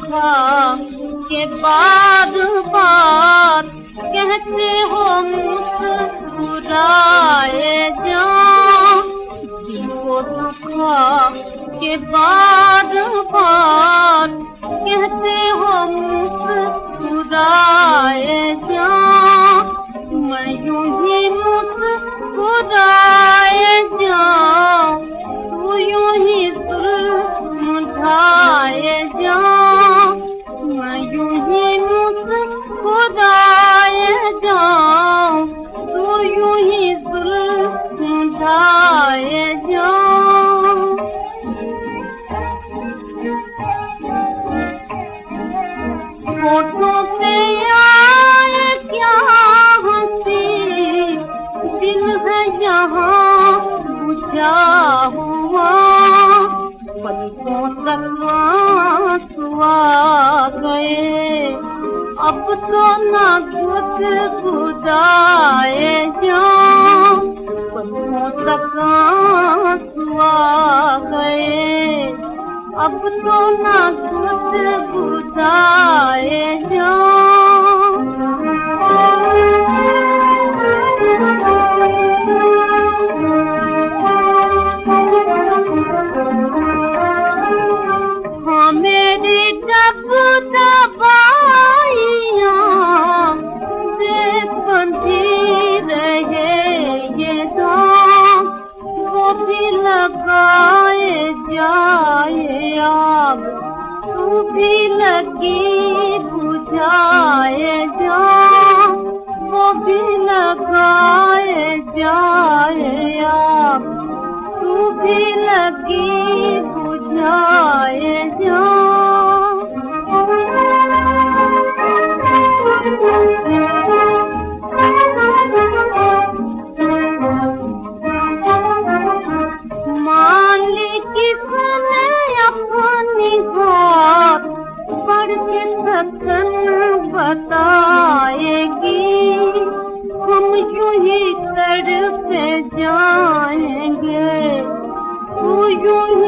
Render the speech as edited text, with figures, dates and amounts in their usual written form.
धोखा के बाद बात कहते हो मुस्कुराए जाओ। दिल को धोखा के बाद बात कहते हो मुस्कुराए जाओ। मैं यूं ही मुस्कुराए जाऊं, तू यूं ही मुझाए जाऊं। मैं यूं ही मुस्कुराए जाऊं, तू यूं ही मुझाए जाऊं। होठों पे आए क्या हंसी, दिल है यहाँ बुझा हुआ। पलकों तक आंसू आ गए, अब तो ना गुदगुदाए जाऊं। पलकों तक आंसू आ गए, अब तो ना गुदगुदाए जाऊं। हाँ मेरी दबाइयाँ से बंधी रहे ये दाम, वो भी लगाए जाए अब, तू भी लगी बुझाए जा। वो भी लगाए जाए अब, तू भी लगी बुझाए जा। मान ली किसने अपनी बात पढ़ के थकन बताएगी, हम यूं ही तड़प जाएंगे, तू यूं